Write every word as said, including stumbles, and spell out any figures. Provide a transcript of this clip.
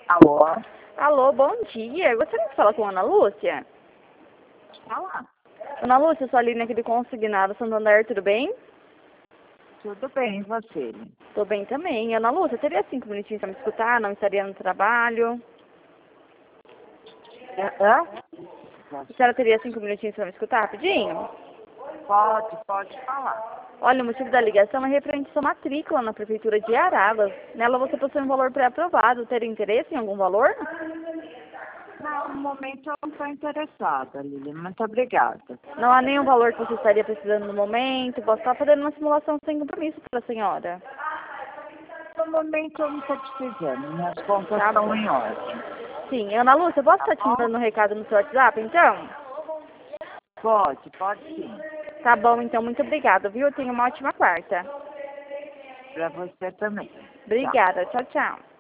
Alô? Alô, bom dia. Gostaria de falar com a Ana Lúcia? Fala. Ana Lúcia, sou a Aline aqui do Consignado Santander, tudo bem? Tudo bem, e você? Tô bem também. Ana Lúcia, teria cinco minutinhos para me escutar? Não estaria no trabalho? É, hã? A senhora teria cinco minutinhos para me escutar rapidinho? Pode, pode falar. Olha, o motivo da ligação é referente à sua matrícula na Prefeitura de Araras. Nela você possui um valor pré-aprovado. Teria interesse em algum valor? Não, no momento eu não estou interessada, Lili. Muito obrigada. Não há nenhum valor que você estaria precisando no momento. Posso estar fazendo uma simulação sem compromisso para a senhora. No momento eu não estou precisando. Minhas contas Tá estão bom. em ordem. Sim, Ana Lúcia, posso Tá estar te bom? mandando um recado no seu WhatsApp, então? Pode, pode sim. Tá bom, então, muito obrigada, viu? Tenha uma ótima quarta. Para você também. Tchau. Obrigada, tchau, tchau.